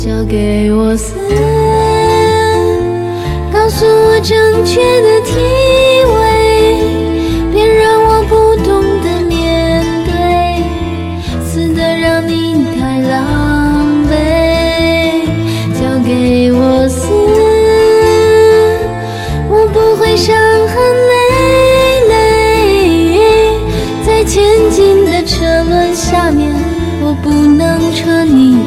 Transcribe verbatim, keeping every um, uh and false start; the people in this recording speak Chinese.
交给我死，告诉我正确的体位，别让我不懂得面对，死的让你太狼狈。交给我死，我不会伤痕累累，在前进的车轮下面，我不能扯你